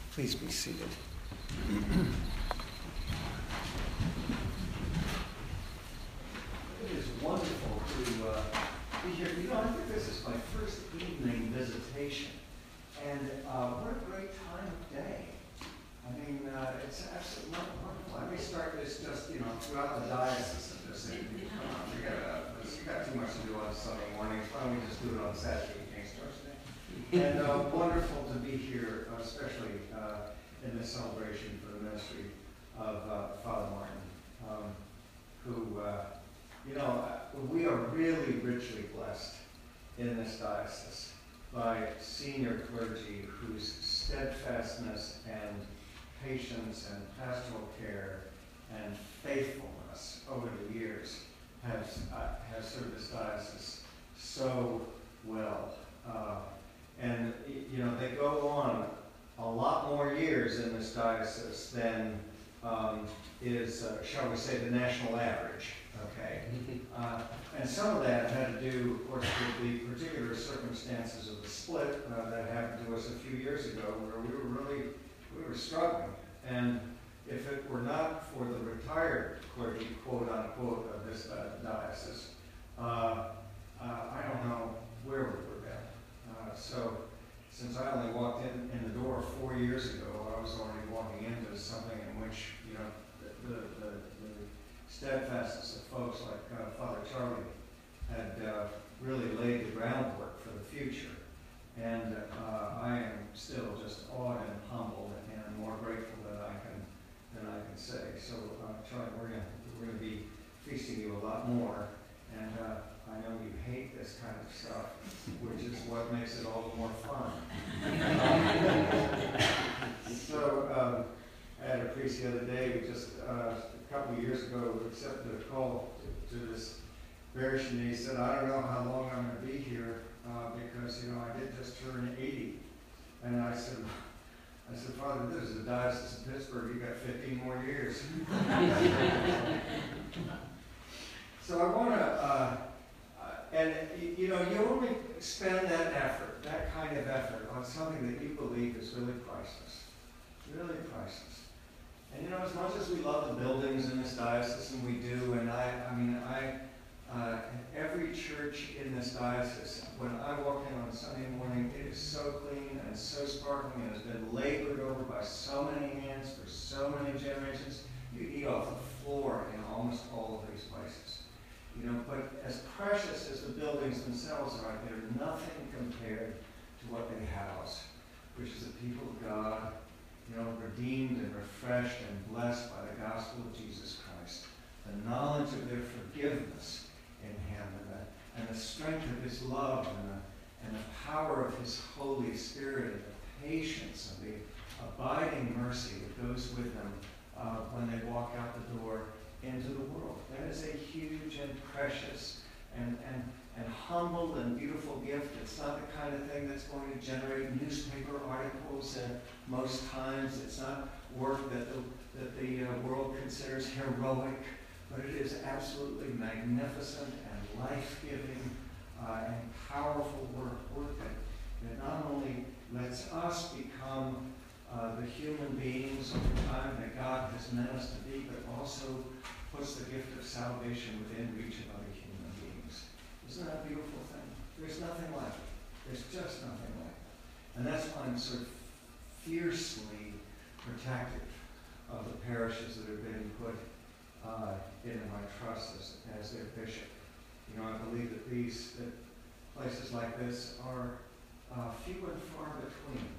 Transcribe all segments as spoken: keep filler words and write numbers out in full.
Please be seated. It is wonderful to uh, be here. You know, I think this is my first evening visitation, and uh, what a great time of day. I mean, uh, it's absolutely wonderful. Let me start this just, you know, throughout the diocese of this evening. Come on, we got, uh, we got too much to do on Sunday mornings. Why don't we just do it on Saturday evenings, and uh, wonderful to be here, uh, especially uh, in this celebration for the ministry of uh, Father Martin, um, who, uh, you know, we are really richly blessed in this diocese by senior clergy whose steadfastness and patience and pastoral care and faithfulness over the years has, uh, has served this diocese so well. Uh, and, you know, they go on a lot more years in this diocese than um, is, uh, shall we say, the national average, okay? Uh, and some of that had to do, of course, with the particular circumstances of the split uh, that happened to us a few years ago, where we were really, we were struggling. And if it were not for the retired clergy, quote unquote, of this uh, diocese, uh, uh, I don't know where we would have been. Uh, so, since I only walked in, in the door four years ago, I was already walking into something in which, you know, the, the, the, the steadfastness of folks like uh, Father Charlie had uh, really laid the groundwork for the future. And uh, I am still just awed and humbled and more grateful than I can than I can say. So, uh, Charlie, we're gonna we're gonna be feasting you a lot more, and uh, I know you hate this kind of stuff, which is what makes it all the more fun. so, um, I had a priest the other day, we just uh, a couple of years ago, accepted a call to, to this parish, and he said, I don't know how long I'm going to be here, uh, because, you know, I did just turn eighty. And I said, I said, Father, this is the Diocese of Pittsburgh, you got fifteen more years. So I want to, uh, uh, and you know, you only spend that effort, that kind of effort, on something that you believe is really priceless, really priceless. And you know, as much as we love the buildings in this diocese, and we do, and I, I mean, I, uh, every church in this diocese, when I walk in on Sunday morning, it is so clean and so sparkling, and has been labored over by so many hands for so many generations. You eat off the floor in almost all of these places. You know, but as precious as the buildings themselves are, they're nothing compared to what they house, which is the people of God, you know, redeemed and refreshed and blessed by the gospel of Jesus Christ, the knowledge of their forgiveness in Him, and the, and the strength of His love, and the, and the power of His Holy Spirit, and the patience and the abiding mercy that goes with them uh, when they walk out the door into the world. That is a huge and precious and, and, and humble and beautiful gift. It's not the kind of thing that's going to generate newspaper articles uh, most times. It's not work that the, that the uh, world considers heroic, but it is absolutely magnificent and life-giving uh, and powerful work, work that, that not only lets us become uh, the human beings over time that God has meant us to be, but also puts the gift of salvation within reach of other human beings. Isn't that a beautiful thing? There's nothing like it. There's just nothing like it. And that's why I'm sort of fiercely protective of the parishes that have been put uh, into my trust as, as their bishop. You know, I believe that these that places like this are uh, few and far between.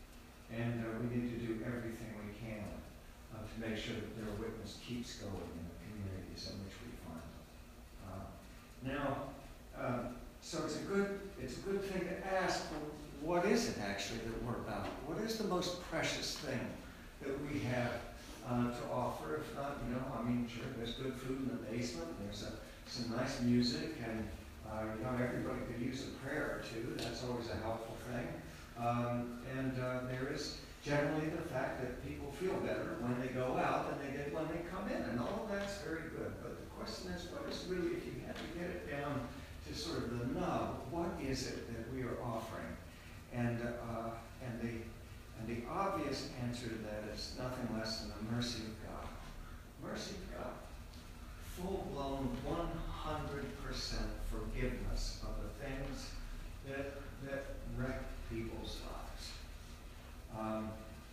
And uh, we need to do everything we can uh, to make sure that their witness keeps going in the communities in which we find them. Uh, now, uh, so it's a good it's a good thing to ask, well, what is it actually that we're about? What is the most precious thing that we have uh, to offer? If not, you know, I mean, sure, there's good food in the basement, there's a, some nice music, and uh, you know, everybody could use a prayer or two. That's always a helpful thing. Um, and uh, there is generally the fact that people feel better when they go out than they did when they come in, and all of that's very good. But the question is, what is really, if you had to get it down to sort of the nub, what is it that we are offering? And uh, and the And the obvious answer to that is nothing less than the mercy of God. Mercy of God. Full-blown one hundred percent forgiveness of the things that, that wreck people's lives. Um,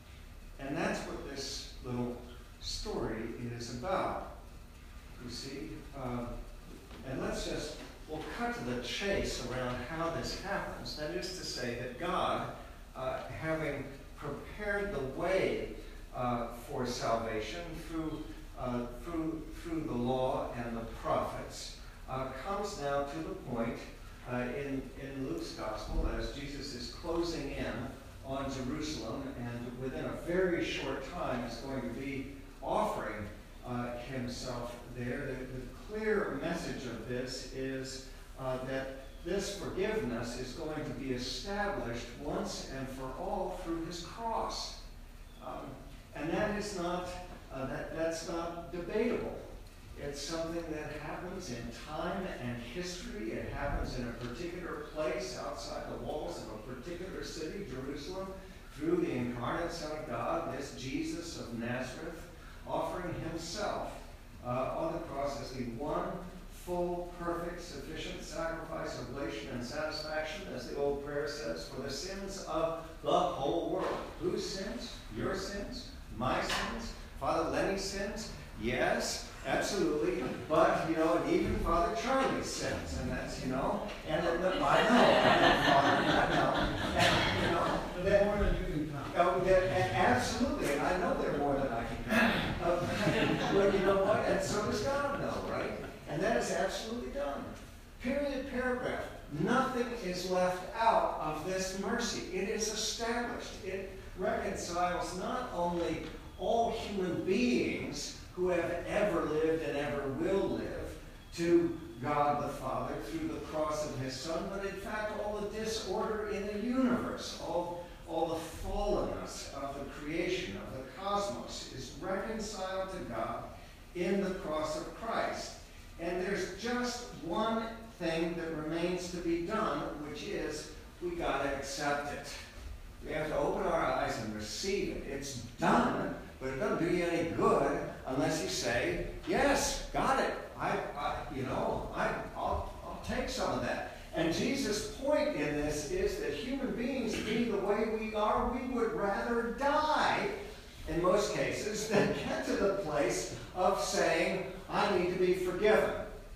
and that's what this little story is about. You see? Um, and let's just, we'll cut to the chase around how this happens. That is to say that God, uh, having prepared the way uh, for salvation through, uh, through, through the law and the prophets, uh, comes now to the point uh, in, in Luke's gospel as Jesus is closing in on Jerusalem and within a very short time is going to be offering uh, himself there. The, the clear message of this is uh, that this forgiveness is going to be established once and for all through his cross. Um, and that is not, uh, that, that's not debatable. It's something that happens in time and history. It happens in a particular place outside the walls of a particular city, Jerusalem, through the incarnate Son of God, this Jesus of Nazareth, offering himself uh, on the cross as the one full, perfect, sufficient sacrifice, oblation, and satisfaction, as the old prayer says, for the sins of the whole world. Whose sins? Your sins? My sins? Father Lenny's sins? Yes, absolutely. But, you know, and even Father Charlie's sins, and that's, you know, and the, the, I know, Father, I know, and, you know, that, more than you can count. Oh, that, and absolutely, and I know they're more than I can count. Uh, but you know what? And so does God know, right? And that is absolutely done. Period, paragraph. Nothing is left out of this mercy. It is established. It reconciles not only all human beings who have ever lived and ever will live to God the Father through the cross of his Son, but in fact all the disorder in the universe, all, all the fallenness of the creation, of the cosmos, is reconciled to God in the cross of Christ. And there's just one thing that remains to be done, which is we got to accept it. We have to open our eyes and receive it. It's done, but it doesn't do you any good unless you say, yes, got it. I, I you know, I, I'll, I'll take some of that. And Jesus' point in this is that human beings, being the way we are, we would rather die, in most cases, than get to the place of saying, I need to be forgiven.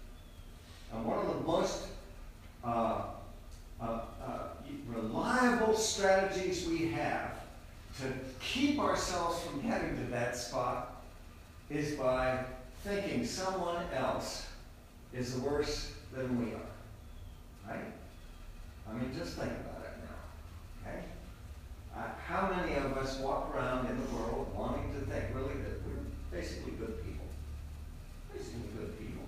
And one of the most uh, uh, uh, reliable strategies we have to keep ourselves from getting to that spot is by thinking someone else is worse than we are. Right? I mean, just think about it now. Okay? Uh, how many of us walk around in the world wanting to think really that we're basically good people? Basically good people.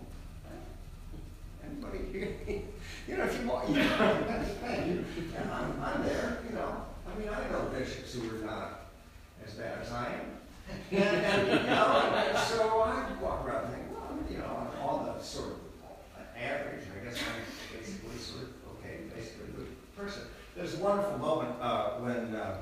Right? Anybody here? You know, if you want, you know, that's the thing. And I'm, I'm there, you know. I mean, I know bishops who are not as bad as I am. And, and you know, and so I walk around and think, well, you know, I'm all the sort of average, I guess I'm basically sort of, okay, basically a good person. There's a wonderful moment uh, when uh,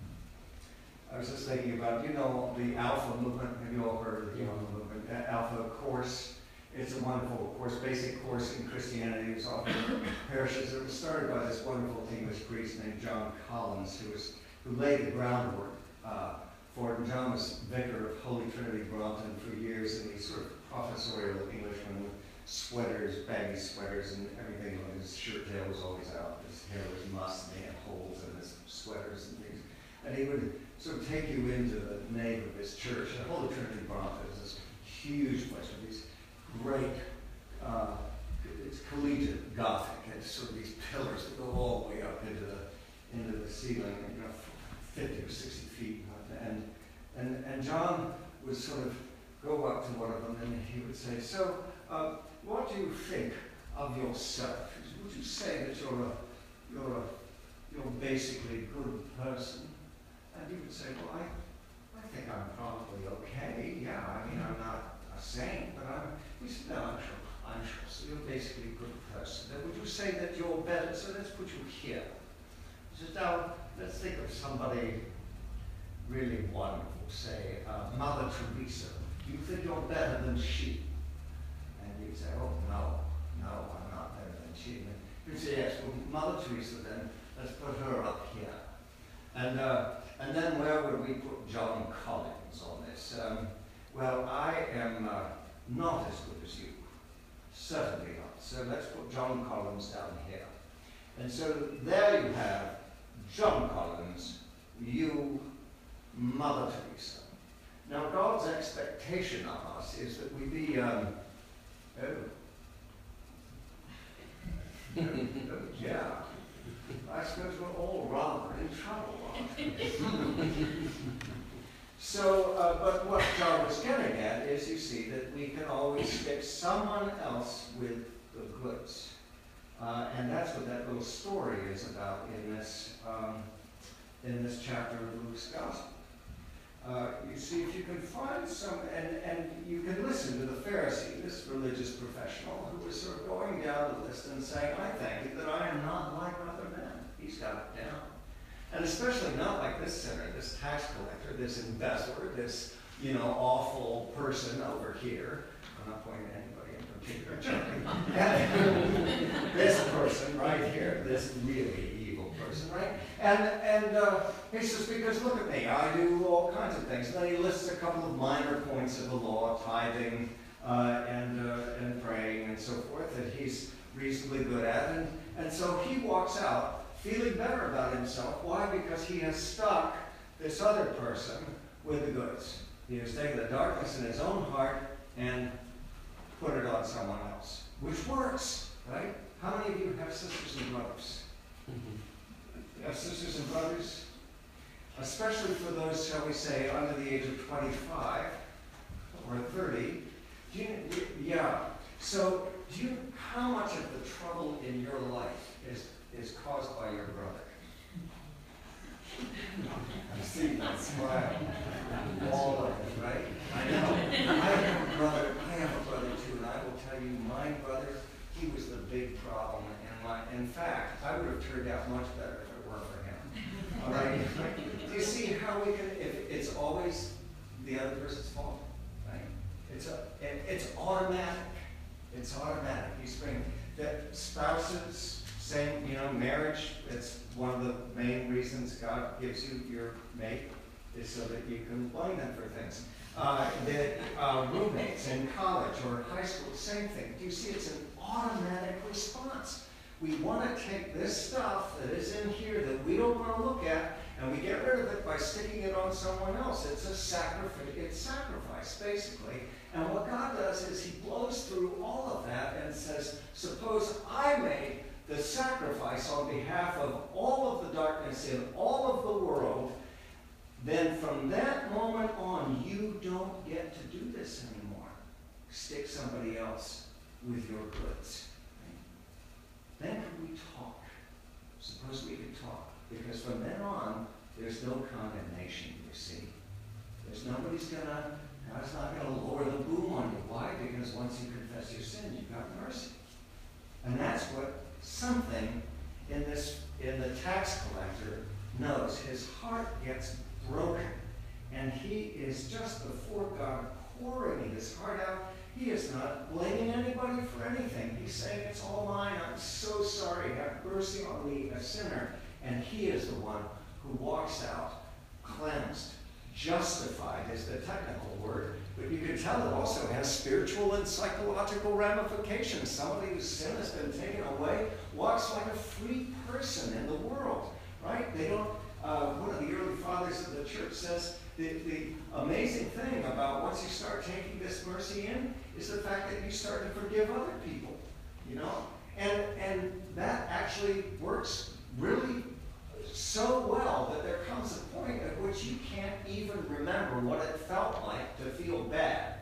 I was just thinking about, you know, the Alpha movement. Have you all heard of the Alpha movement? That Alpha course. It's a wonderful course, basic course in Christianity. It's often parishes. It was started by this wonderful English priest named John Collins, who was who laid the groundwork uh, for it. And John was vicar of Holy Trinity Brompton for years, and he's sort of professorial Englishman with sweaters, baggy sweaters, and everything. His shirt tail was always out. His hair was mussed, and he had holes in his sweaters and things. And he would sort of take you into the nave of his church. And Holy Trinity Brompton is this huge place with these great, uh, it's collegiate Gothic. It's sort of these pillars that go all the way up into the into the ceiling, you know, fifty or sixty feet. And and and John would sort of go up to one of them, and he would say, "So, uh, what do you think of yourself? Would you say that you're a you're a you're basically a good person?" And he would say, "Well, I I think I'm probably okay. Yeah, I mean, I'm not a saint, but I'm." He said, "No, I'm sure. I'm sure. So you're basically a good person. Then would you say that you're better? So let's put you here." He says, "Now let's think of somebody really wonderful. Say, uh, Mother Teresa, do you think you're better than she? And you'd say, oh, no, no, I'm not better than she. And you'd say, yes, well, Mother Teresa, then let's put her up here. And, uh, and then where would we put John Collins on this? Um, well, I am uh, not as good as you. Certainly not. So let's put John Collins down here. And so there you have John Collins, you, Mother Teresa. Now God's expectation of us is that we be, um, oh, oh, oh, yeah, I suppose we're all rather in trouble, aren't we? So, uh, but what John was getting at is, you see, that we can always stick someone else with the goods. Uh, and that's what that little story is about in this, um, in this chapter of Luke's Gospel. Uh, you see, if you can find some, and, and you can listen to the Pharisee, this religious professional, who was sort of going down the list and saying, I thank you that I am not like other men. He's got it down. And especially not like this sinner, this tax collector, this embezzler, this, you know, awful person over here. I'm not pointing at anybody in particular, joking. This person right here, this really evil person, right? And, and uh, he says, because look at me, I do all kinds of things. And then he lists a couple of minor points of the law, tithing uh, and, uh, and praying and so forth, that he's reasonably good at. And, and so he walks out feeling better about himself. Why? Because he has stuck this other person with the goods. He has taken the darkness in his own heart and put it on someone else, which works, right? How many of you have sisters and brothers? You have sisters and brothers? Especially for those, shall we say, under the age of twenty-five or thirty. Do you, yeah. So, do you, how much of the trouble in your life is is caused by your brother? I see that smile. All of it, right? I know. I have a brother, I have a brother too, and I will tell you, my brother, he was the big problem. And my, in fact, I would have turned out much better if it weren't for him. All right? Do you see how we can, if it's always the other person's fault, right? It's, a, it, it's automatic. It's automatic. You spring that spouses, same, you know, marriage, it's one of the main reasons God gives you your mate, is so that you can blame them for things. Uh, the uh, roommates in college or high school, same thing. Do you see, it's an automatic response. We want to take this stuff that is in here that we don't want to look at, and we get rid of it by sticking it on someone else. It's a sacrifice, it's sacrifice, basically. And what God does is he blows through all of that and says, suppose I made the sacrifice on behalf of all of the darkness in all of the world, then from that moment on, you don't get to do this anymore. Stick somebody else with your goods. Right? Then can we talk? Suppose we could talk. Because from then on, there's no condemnation, you see. There's nobody's gonna, God's not gonna lower the boom on you. Why? Because once you confess your sin, you've got mercy. And that's what something in this, in the tax collector knows. His heart gets broken, and he is just before God pouring his heart out. He is not blaming anybody for anything. He's saying, it's all mine. I'm so sorry. Have mercy on me, a sinner. And he is the one who walks out cleansed. Justified is the technical word, but you can tell it also has spiritual and psychological ramifications. Somebody whose sin has been taken away walks like a free person in the world, right? They don't, uh, one of the early fathers of the church says the, the amazing thing about once you start taking this mercy in is the fact that you start to forgive other people, you know? And, and that actually works really so well that there comes a point at which you can't even remember what it felt like to feel bad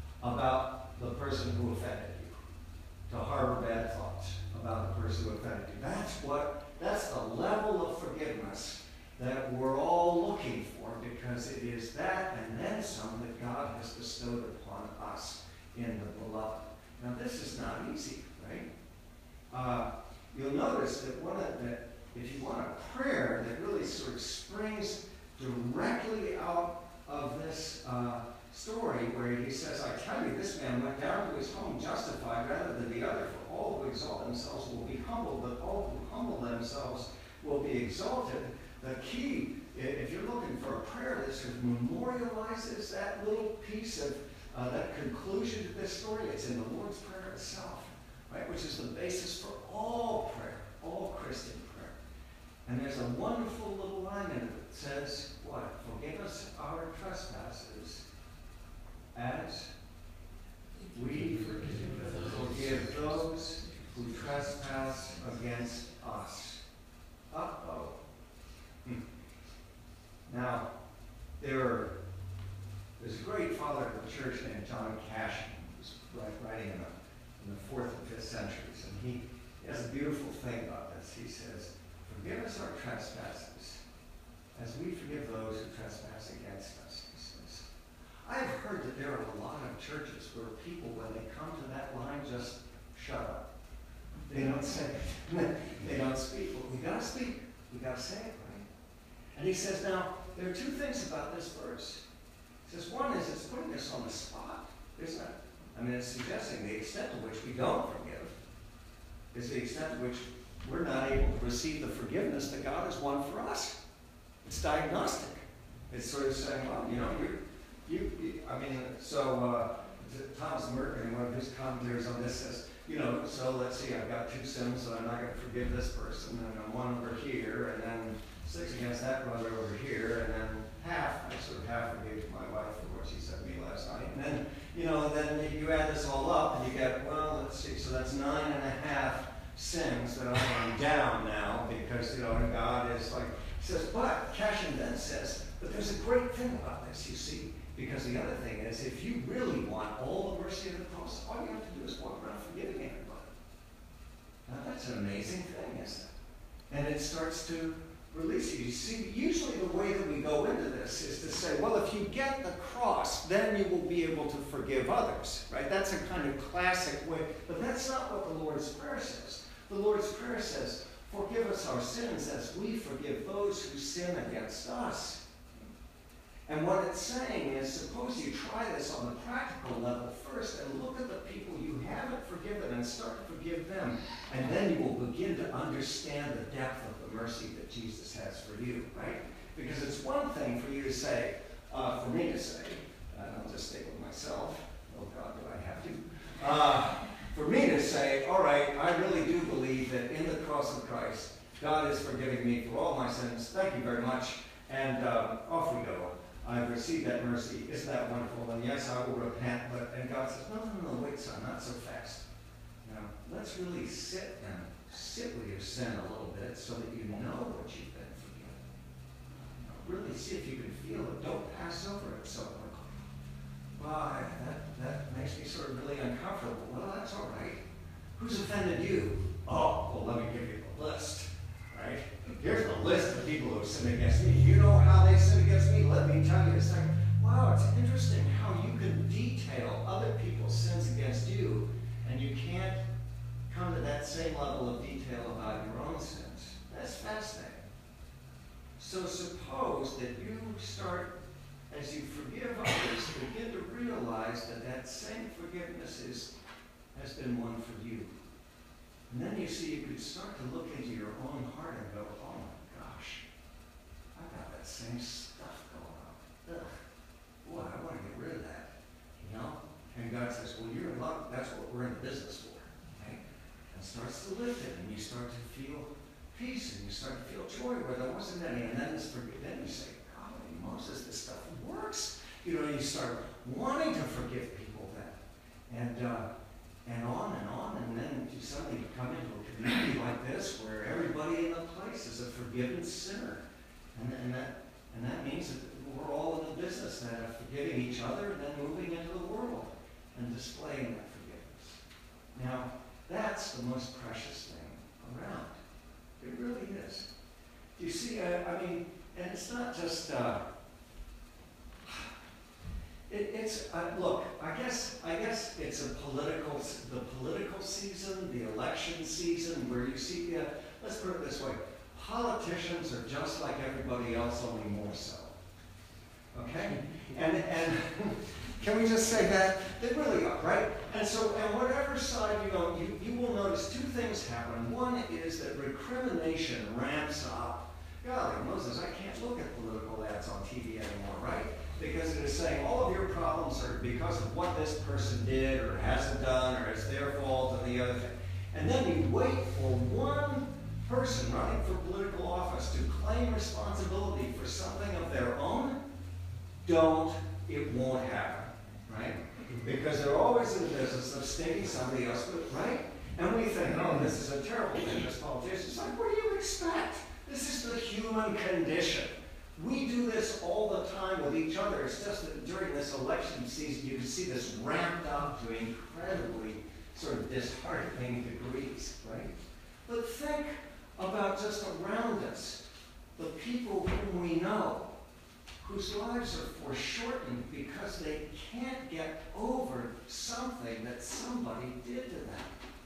about the person who offended you, to harbor bad thoughts about the person who offended you. That's what, that's the level of forgiveness that we're all looking for, because it is that and then some that God has bestowed upon us in the beloved. Now this is not easy, right? Uh, you'll notice that one of the, if you want a prayer that really sort of springs directly out of this uh, story where he says, I tell you, this man went down to his home justified rather than the other, for all who exalt themselves will be humbled, but all who humble themselves will be exalted. The key, if you're looking for a prayer that sort of memorializes that little piece of uh, that conclusion to this story, it's in the Lord's Prayer itself, right? Which is the basis for all prayer, all Christian prayer. And there's a wonderful little line in it that says, what? Forgive us our trespasses as we forgive, forgive those who trespass against us. Uh-oh. Hmm. Now, there are, there's a great father of the church named John Cassian, who's writing in the, in the fourth and fifth centuries, and he, he has a beautiful thing about this. He says, forgive us our trespasses as we forgive those who trespass against us. He says, I've heard that there are a lot of churches where people, when they come to that line, just shut up. They don't say it. They don't speak. But we gotta speak. We gotta say it, right? And he says, now, there are two things about this verse. He says, one is it's putting us on the spot, isn't it? I mean, it's suggesting the extent to which we don't forgive is the extent to which we're not able to receive the forgiveness that God has won for us. It's diagnostic. It's sort of saying, well, you know, you're, you, you I mean, so uh, Thomas Merton, in one of his commentaries on this, says, you know, so let's see, I've got two sins, so I'm not going to forgive this person, and then one over here, and then six against that brother over here, and then half, I sort of half forgave my wife for what she said to me last night. And then, you know, then you add this all up, and you get, well, let's see, so that's nine and a half sins that I'm down now, because, you know, and God is like, he says, but, Cassian then says, but there's a great thing about this, you see, because the other thing is, if you really want all the mercy of the cross, all you have to do is walk around forgiving everybody. Now, that's an amazing thing, isn't it? And it starts to release you. You see, usually the way that we go into this is to say, well, if you get the cross, then you will be able to forgive others, right? That's a kind of classic way, but that's not what the Lord's Prayer says. The Lord's Prayer says, forgive us our sins as we forgive those who sin against us. And what it's saying is, suppose you try this on the practical level first and look at the people you haven't forgiven and start to forgive them, and then you will begin to understand the depth of the mercy that Jesus has for you, right? Because it's one thing for you to say, uh, for me to say, and I'll just stick with myself, oh God, do I have to? Uh, for me to say, all right, I really do believe that in the cross of Christ, God is forgiving me for all my sins. Thank you very much. And uh, off we go. I've received that mercy. Isn't that wonderful? And yes, I will repent. But and God says, no, no, no, wait, son, not so fast. Now, let's really sit and sit with your sin a little bit so that you know what you've been forgiven. You know, really see if you can feel it. Don't pass over it so quickly. Why, that, that makes me sort of really uncomfortable. Well, that's all right. Who's offended you? Oh, well, let me give you the list. Right? Here's the list of people who have sinned against me. You know how they sinned against me? Let me tell you a second. Wow, it's interesting how you can detail other people's sins against you, and you can't come to that same level of detail about your own sins. That's fascinating. So suppose that you start, as you forgive others, begin to realize that that same forgiveness is, has been won for you. And then you see, you could start to look into your own heart and go, oh my gosh, I've got that same stuff going on. Ugh. Boy, I want to get rid of that. You know? And God says, well, you're in luck. That's what we're in business for. Okay? And starts to lift it, and you start to feel peace, and you start to feel joy where there wasn't any. And then, this, then you say, God, Moses, this stuff works. You know, you start wanting to forgive people then. And, uh, and on and on, and then you suddenly come into a community like this where everybody in the place is a forgiven sinner. And, and, that, and that means that we're all in the business then of forgiving each other and then moving into the world and displaying that forgiveness. Now, that's the most precious thing around. It really is. You see, I, I mean, and it's not just... Uh, It, it's uh, look. I guess I guess it's a political, the political season, the election season, where you see. Uh, let's put it this way: politicians are just like everybody else, only more so. okay? And, and can we just say that? They really are, right? And so, and whatever side you go, you, you will notice two things happen. One is that recrimination ramps up. Golly, Moses, I can't look at political ads on T V anymore, right? Because it is saying all of your problems are because of what this person did or hasn't done, or it's their fault, and the other thing. And then you wait for one person running for political office to claim responsibility for something of their own. Don't, it won't happen, right? Because they're always in the business of sticking somebody else with, right? And we think, oh, this is a terrible thing as politicians. It's like, what do you expect? This is the human condition. We do this all the time with each other. It's just that during this election season, you can see this ramped up to incredibly sort of disheartening degrees, right? But think about just around us, the people whom we know, whose lives are foreshortened because they can't get over something that somebody did to them.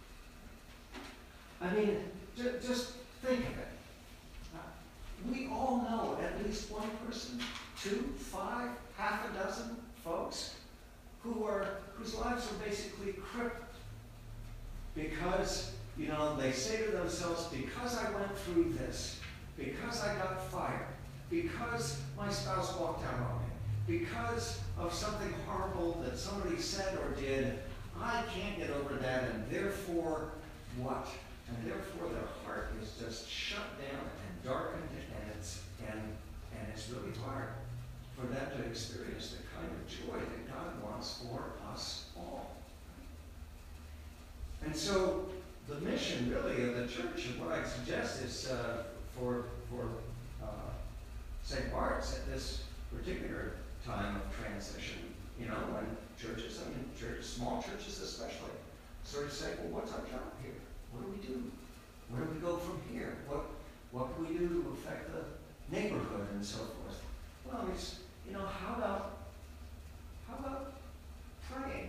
I mean, ju just think of it. Uh, we all know at least one person, two, five, half a dozen folks who are whose lives are basically crippled because, you know, they say to themselves, because I went through this, because I got fired, because my spouse walked out on me, because of something horrible that somebody said or did, I can't get over that, and therefore what? And therefore their heart is just shut down and darkened, and it's and and it's really hard for them to experience the kind of joy that God wants for us all. And so the mission really of the church, and what I suggest is uh, for for uh, Saint Bart's at this particular time of transition, you know, when churches, I mean, churches, small churches especially, sort of say, well, what's our job here? What do we do? Where do we go from here? What what can we do to affect the neighborhood and so forth? Well, it's, you know, how about how about praying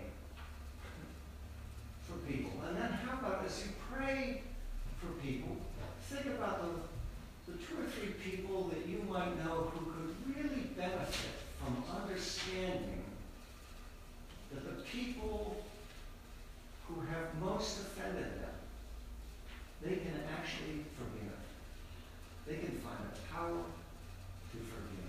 for people? And then how about as you pray for people, think about the, the two or three people that you might know who could really benefit from understanding that the people who have most offended them, they can actually forgive. They can find the power to forgive.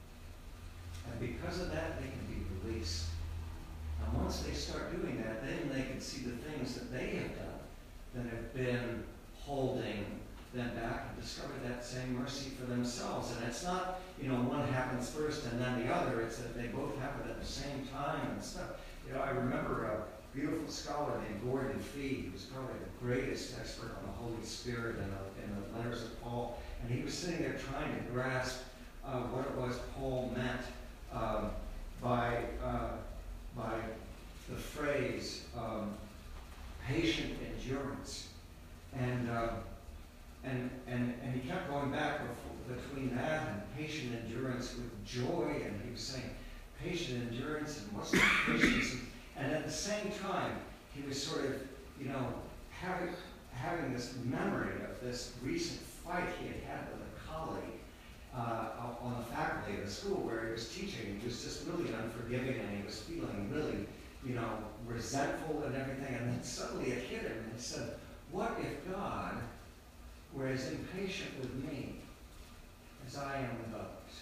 And because of that, they can be released. And once they start doing that, then they can see the things that they have done that have been holding them back and discover that same mercy for themselves. And it's not, you know, one happens first and then the other. It's that they both happen at the same time and stuff. You know, I remember a beautiful scholar named Gordon Fee, who was probably the greatest expert on the Holy Spirit in the, in the letters of Paul. And he was sitting there trying to grasp uh, what it was Paul meant um, by, uh, by the phrase um, patient endurance. And, uh, and, and, and he kept going back before, between that and patient endurance with joy. And he was saying, patient endurance and what's the patience? And at the same time, he was sort of, you know, having, having this memory of this recent fight he had had with a colleague uh, on the faculty of the school where he was teaching. He was just really unforgiving, and he was feeling really, you know, resentful and everything. And then suddenly it hit him, and he said, what if God were as impatient with me as I am with others?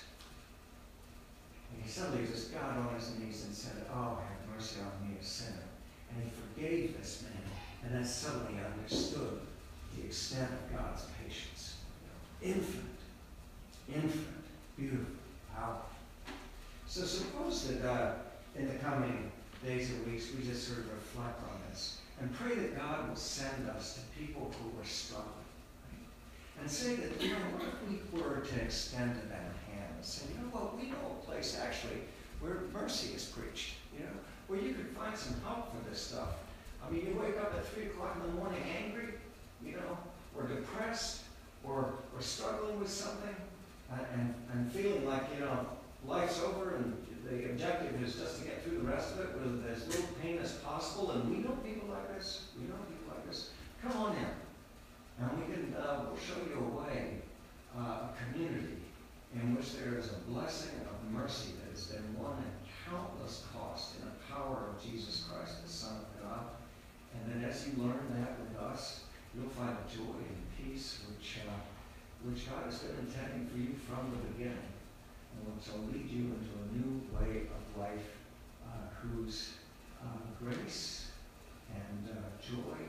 And he suddenly just got on his knees and said, oh, have mercy on me, a sinner. And he forgave this man, and then suddenly understood the extent of God's patience. You know, infinite, infinite, beautiful, powerful. So suppose that uh, in the coming days and weeks, we just sort of reflect on this and pray that God will send us to people who are struggling. Right? And say that, you know, what if we were to extend to them a hand and say, you know what, we know a place actually where mercy is preached, you know, where you could find some help for this stuff. I mean, you wake up at three o'clock in the morning angry, you know, or depressed, or, or struggling with something, uh, and, and feeling like, you know, life's over and the objective is just to get through the rest of it with as little pain as possible. And we know people like this. We know people like this. Come on in. And we can, uh, we'll show you a way, uh, a community in which there is a blessing of mercy that is has been won at countless cost in the power of Jesus Christ, the Son of God. And then as you learn that with us, you'll find a joy and peace which, uh, which God has been intending for you from the beginning, and which will lead you into a new way of life uh, whose uh, grace and uh, joy